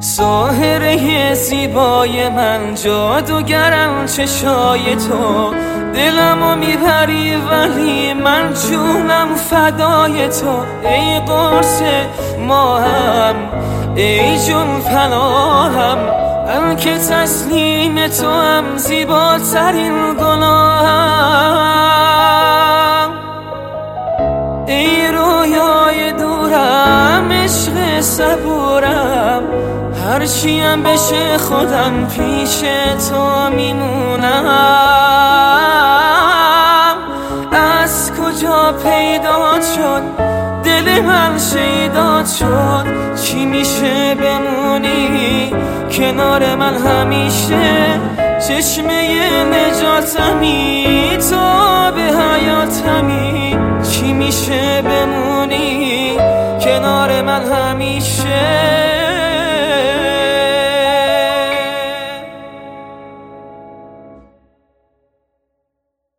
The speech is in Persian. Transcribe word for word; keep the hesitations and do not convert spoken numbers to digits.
ظاهره زیبای من، جادوگرم چشای تو، دلمو میبری ولی من جونم فدای تو. ای قرص ماهم، ای جون پناهم، من که تسلیم تو هم، زیباترین گناهم. ای رویای دورم، عشق صبورم، هرچیم بشه خودم پیش تو میمونم. از کجا پیدا شد دل من شیدا شد، چی میشه بمونی کنار من همیشه؟ چشمه نجاتمی تو به حیاتمی، چی میشه بمونی کنار من همیشه؟